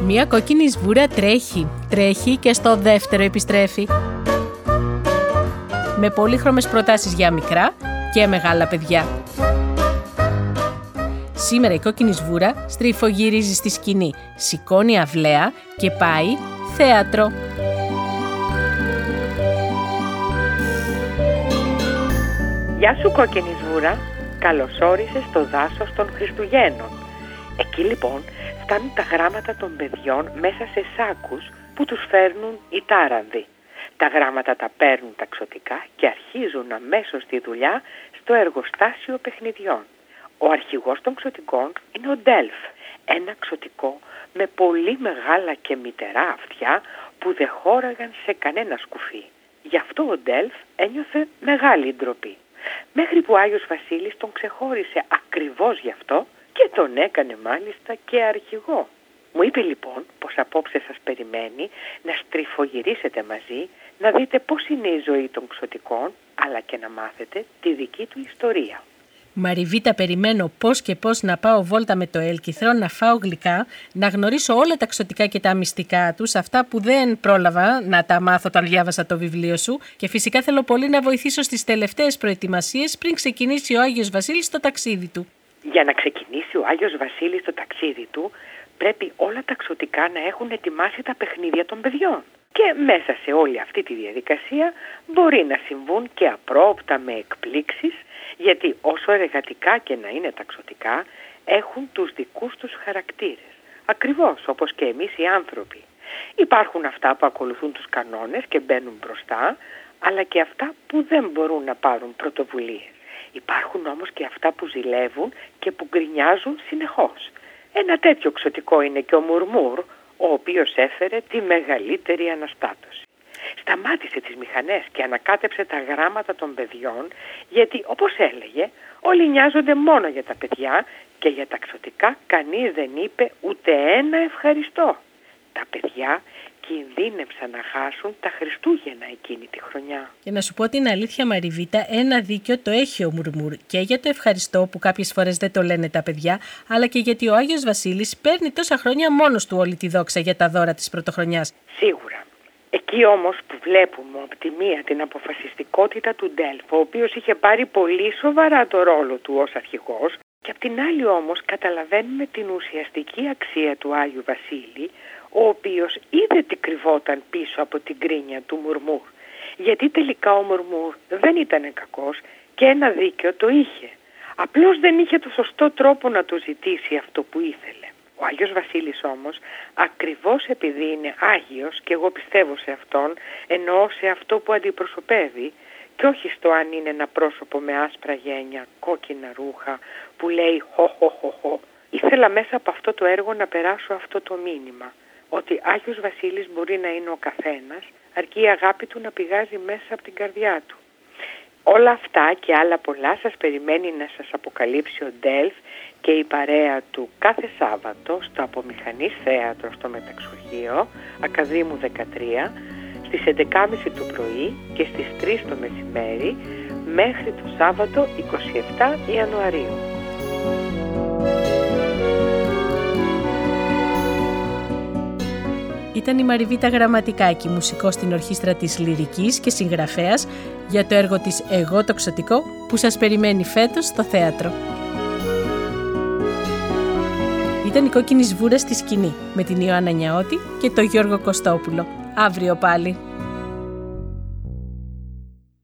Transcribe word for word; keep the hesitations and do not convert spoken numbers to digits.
Μία κόκκινη σβούρα τρέχει, τρέχει και στο δεύτερο επιστρέφει. Με πολύχρωμες προτάσεις για μικρά και μεγάλα παιδιά. Σήμερα η κόκκινη σβούρα στριφογυρίζει στη σκηνή, σηκώνει αυλαία και πάει θέατρο. Γεια σου κόκκινη σβούρα, καλώς όρισες στο δάσος των Χριστουγέννων. Εκεί λοιπόν φτάνουν τα γράμματα των παιδιών μέσα σε σάκους που τους φέρνουν οι τάρανδοι. Τα γράμματα τα παίρνουν ταξωτικά και αρχίζουν αμέσως τη δουλειά στο εργοστάσιο παιχνιδιών. Ο αρχηγός των ξωτικών είναι ο Ντέλφ, ένα ξωτικό με πολύ μεγάλα και μυτερά αυτιά που δεν χώραγαν σε κανένα σκουφί. Γι' αυτό ο Ντέλφ ένιωθε μεγάλη ντροπή. Μέχρι που ο Άγιος Βασίλης τον ξεχώρισε ακριβώς γι' αυτό και τον έκανε μάλιστα και αρχηγό. Μου είπε λοιπόν πως απόψε σας περιμένει να στριφογυρίσετε μαζί, να δείτε πώς είναι η ζωή των ξωτικών, αλλά και να μάθετε τη δική του ιστορία. Μαριβίτα, περιμένω πώς και πώς να πάω βόλτα με το έλκυθρο, να φάω γλυκά, να γνωρίσω όλα τα ξωτικά και τα μυστικά τους, αυτά που δεν πρόλαβα να τα μάθω όταν διάβασα το βιβλίο σου, και φυσικά θέλω πολύ να βοηθήσω στις τελευταίες προετοιμασίες πριν ξεκινήσει ο Άγιος Βασίλης το ταξίδι του. Για να ξεκινήσει ο Άγιος Βασίλης το ταξίδι του, πρέπει όλα τα ξωτικά να έχουν ετοιμάσει τα παιχνίδια των παιδιών. Και μέσα σε όλη αυτή τη διαδικασία μπορεί να συμβούν και απρόοπτα με εκπλήξεις, γιατί όσο εργατικά και να είναι τα ξωτικά, έχουν τους δικούς τους χαρακτήρες. Ακριβώς όπως και εμείς οι άνθρωποι. Υπάρχουν αυτά που ακολουθούν τους κανόνες και μπαίνουν μπροστά, αλλά και αυτά που δεν μπορούν να πάρουν πρωτοβουλίες. Υπάρχουν όμως και αυτά που ζηλεύουν και που γκρινιάζουν συνεχώς. Ένα τέτοιο ξωτικό είναι και ο Μουρμούρ, ο οποίος έφερε τη μεγαλύτερη αναστάτωση. Σταμάτησε τις μηχανές και ανακάτεψε τα γράμματα των παιδιών, γιατί όπως έλεγε όλοι νοιάζονται μόνο για τα παιδιά και για τα ξωτικά κανείς δεν είπε ούτε ένα ευχαριστώ. Τα παιδιά κινδύνεψαν να χάσουν τα Χριστούγεννα εκείνη τη χρονιά. Και να σου πω την αλήθεια, Μαριβίτα, ένα δίκιο το έχει ο Μουρμούρ, και για το ευχαριστώ που κάποιες φορές δεν το λένε τα παιδιά, αλλά και γιατί ο Άγιος Βασίλης παίρνει τόσα χρόνια μόνος του όλη τη δόξα για τα δώρα της πρωτοχρονιάς. Σίγουρα. Εκεί όμως που βλέπουμε από τη μία την αποφασιστικότητα του Ντέλφ, ο οποίος είχε πάρει πολύ σοβαρά το ρόλο του ως αρχηγός, και από την άλλη όμως καταλαβαίνουμε την ουσιαστική αξία του Άγιου Βασίλη, ο οποίος είδε τι κρυβόταν πίσω από την γκρίνια του Μουρμούρ. Γιατί τελικά ο Μουρμούρ δεν ήταν κακός και ένα δίκιο το είχε. Απλώς δεν είχε το σωστό τρόπο να το ζητήσει αυτό που ήθελε. Ο Άγιος Βασίλης όμως, ακριβώς επειδή είναι Άγιος, και εγώ πιστεύω σε αυτόν, εννοώ σε αυτό που αντιπροσωπεύει, και όχι στο αν είναι ένα πρόσωπο με άσπρα γένια, κόκκινα ρούχα, που λέει χω χω χω χω. Ήθελα μέσα από αυτό το έργο να περάσω αυτό το μήνυμα, ότι Άγιος Βασίλης μπορεί να είναι ο καθένας, αρκεί η αγάπη του να πηγάζει μέσα από την καρδιά του. Όλα αυτά και άλλα πολλά σας περιμένει να σας αποκαλύψει ο Ντέλφ και η παρέα του κάθε Σάββατο στο Απομηχανής Θέατρο στο Μεταξουργείο, Ακαδήμου δεκατρία, στις έντεκα και μισή το πρωί και στις τρεις το μεσημέρι, μέχρι το Σάββατο εικοστή εβδόμη Ιανουαρίου. Ήταν η Μαριβίτα Γραμματικάκη, μουσικός στην ορχήστρα της Λυρικής και συγγραφέας για το έργο της «Εγώ το Ξωτικό» που σας περιμένει φέτος στο θέατρο. Ήταν η κόκκινη σβούρα στη σκηνή με την Ιωάννα Νιαώτη και τον Γιώργο Κωστόπουλο. Αύριο πάλι.